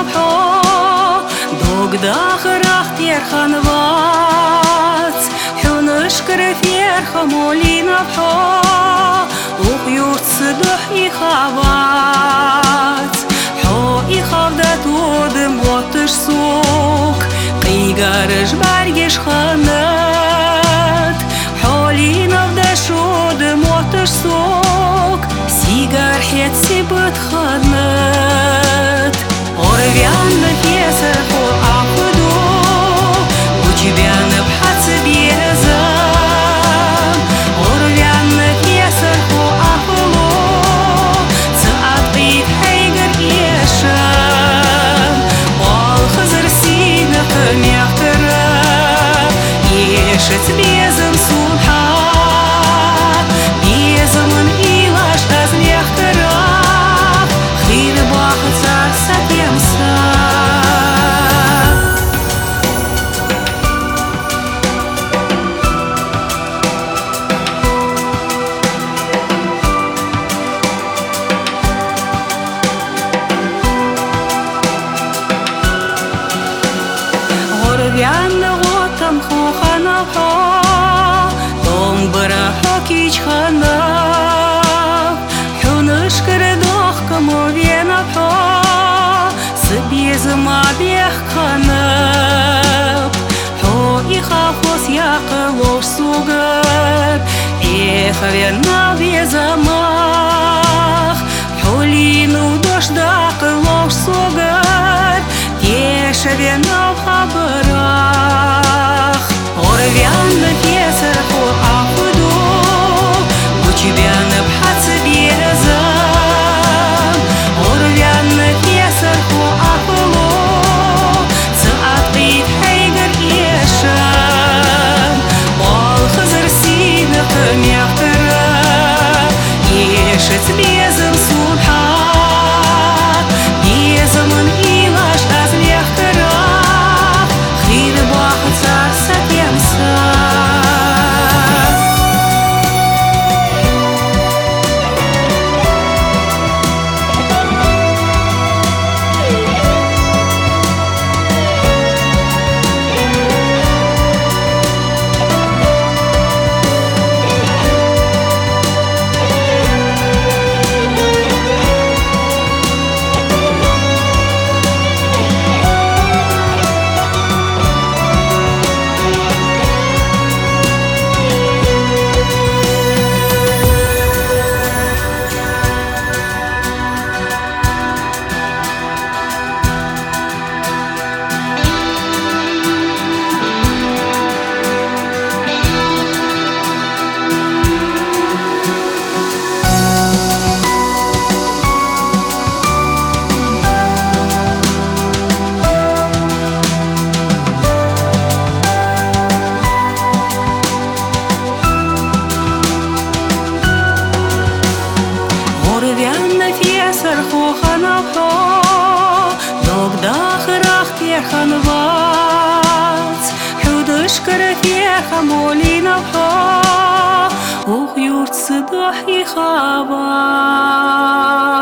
نبحو دوق داخرخ تير خنوات حون اشكر فير خمولي نبحو وخيوت صدح إخابات حو إخابدت ودم وطش سوق قيقارش برگش خانت حولي نفدش ودم وطش سوق سيجار حيت سيبت خانت غربيان بفيسر خو عقدو وجبيان بحدس بيزم غربيان بفيسر خو عقلو ساعت قيد حيقر يشم والخزر سينق ميخترم يشت بيزم سبحان بيزمن إيلاش از ميخترم خير باخد سرسك يمسا غربيان غوتم خوخنا بحو دوم برحو كيج خنف حون اشكر دوخ كموبين بحو سبيز ما بيخ خنف حو إخافوس يقلوش سوغر إخوينا بيزمخ حولينو دوش داقلوش سوغر تيشبينا بخبرخ غربيان بفيسر خو عقدو وجبيان بحدس بيزم غربيان بفيسر خو عقلو ساعت قيد حيقر يشم والخزر سينق ميخترم يشت بيزم سبحان بيزمن إيلاش از ميخترم خير باخد سرسك يمسا غربيان بفيسر خو خنبحو دوق داخرخ تير خنوات حود اشكر فير خمولي نبحو وخيوت صدح إخابات